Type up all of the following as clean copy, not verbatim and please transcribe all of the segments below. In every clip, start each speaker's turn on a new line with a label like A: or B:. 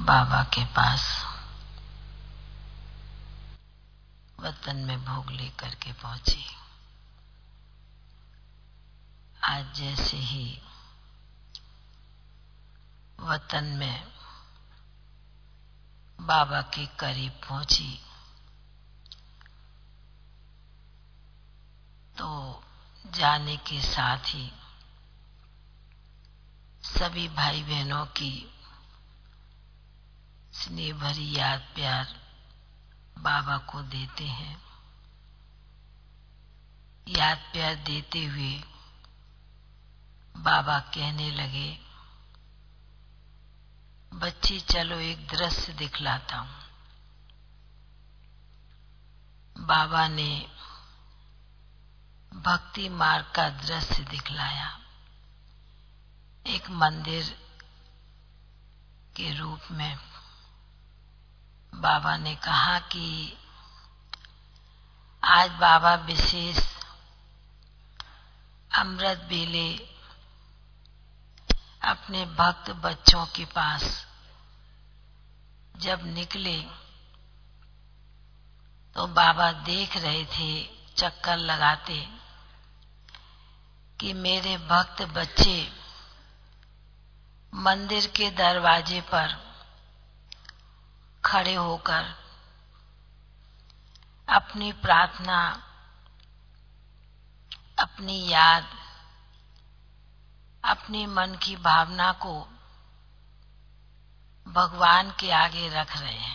A: बाबा के पास वतन में भोग लेकर के पहुंची। आज जैसे ही वतन में बाबा के करीब पहुंची तो जाने के साथ ही सभी भाई बहनों की स्नेह भरी याद प्यार बाबा को देते हैं। याद प्यार देते हुए बाबा कहने लगे, बच्ची चलो एक दृश्य दिखलाता हूं। बाबा ने भक्ति मार्ग का दृश्य दिखलाया। एक मंदिर के रूप में बाबा ने कहा कि आज बाबा विशेष अमृत बेले अपने भक्त बच्चों के पास जब निकले तो बाबा देख रहे थे चक्कर लगाते कि मेरे भक्त बच्चे मंदिर के दरवाजे पर खड़े होकर अपनी प्रार्थना, अपनी याद, अपनी मन की भावना को भगवान के आगे रख रहे हैं,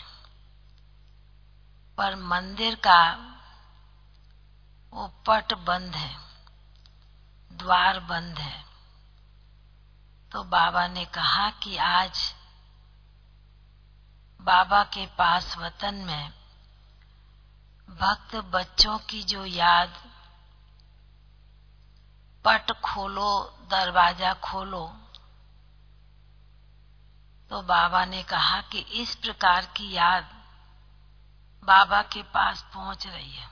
A: पर मंदिर का वो पट बंद है, द्वार बंद है। तो बाबा ने कहा कि आज बाबा के पास वतन में भक्त बच्चों की जो याद, पट खोलो, दरवाजा खोलो। तो बाबा ने कहा कि इस प्रकार की याद बाबा के पास पहुंच रही है।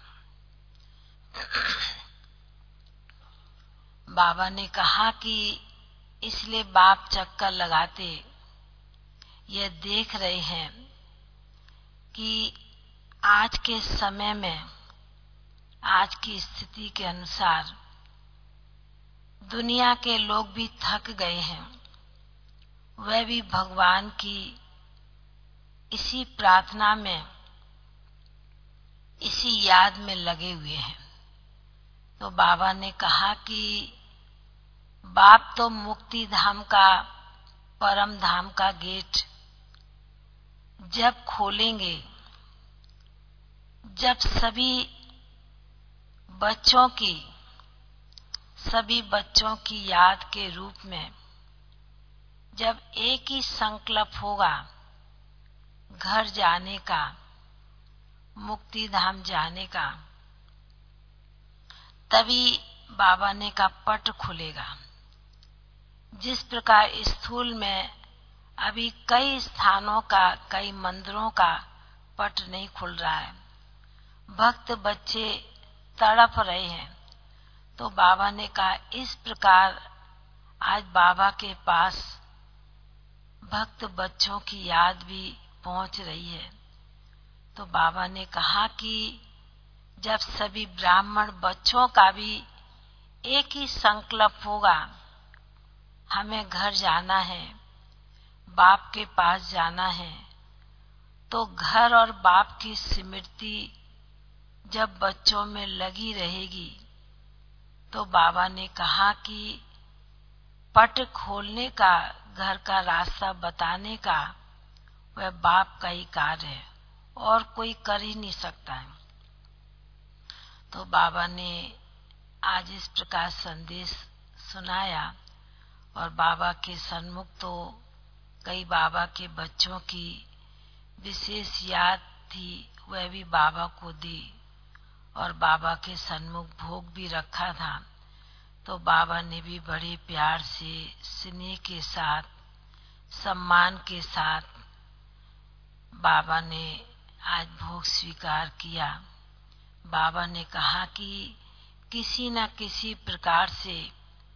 A: बाबा ने कहा कि इसलिए बाप चक्कर लगाते ये देख रहे हैं कि आज के समय में, आज की स्थिति के अनुसार दुनिया के लोग भी थक गए हैं। वह भी भगवान की इसी प्रार्थना में, इसी याद में लगे हुए हैं। तो बाबा ने कहा कि बाप तो मुक्ति धाम का, परम धाम का गेट जब खोलेंगे, जब सभी बच्चों की याद के रूप में जब एक ही संकल्प होगा घर जाने का, मुक्ति धाम जाने का, तभी बाबा ने का पट खुलेगा। जिस प्रकार स्थूल में अभी कई स्थानों का, कई मंदिरों का पट नहीं खुल रहा है, भक्त बच्चे तड़प रहे हैं। तो बाबा ने कहा इस प्रकार आज बाबा के पास भक्त बच्चों की याद भी पहुंच रही है। तो बाबा ने कहा कि जब सभी ब्राह्मण बच्चों का भी एक ही संकल्प होगा, हमें घर जाना है, बाप के पास जाना है, तो घर और बाप की स्मृति जब बच्चों में लगी रहेगी, तो बाबा ने कहा कि पट खोलने का, घर का रास्ता बताने का वह बाप का ही कार्य है और कोई कर ही नहीं सकता है। तो बाबा ने आज इस प्रकार संदेश सुनाया और बाबा के सन्मुख तो कई बाबा के बच्चों की विशेष याद थी, वह भी बाबा को दी और बाबा के सन्मुख भोग भी रखा था। तो बाबा ने भी बड़े प्यार से, स्नेह के साथ, सम्मान के साथ बाबा ने आज भोग स्वीकार किया। बाबा ने कहा कि किसी न किसी प्रकार से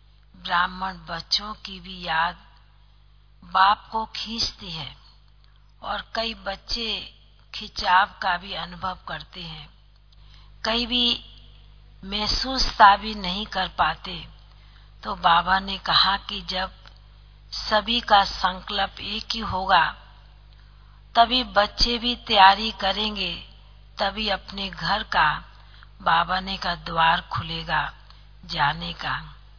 A: ब्राह्मण बच्चों की भी याद बाप को खींचती है और कई बच्चे खिंचाव का भी अनुभव करते हैं, कई भी महसूसता भी नहीं कर पाते। तो बाबा ने कहा कि जब सभी का संकल्प एक ही होगा तभी बच्चे भी तैयारी करेंगे, तभी अपने घर का बाबा ने का द्वार खुलेगा जाने का।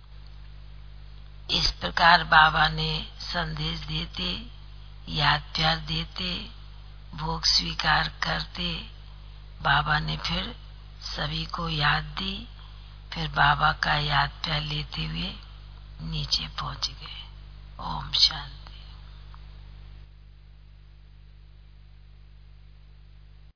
A: इस प्रकार बाबा ने संदेश देते, याद प्यार देते, भोग स्वीकार करते। बाबा ने फिर सभी को याद दी, फिर बाबा का याद प्यार लेते हुए नीचे पहुंच गए। ओम शांति।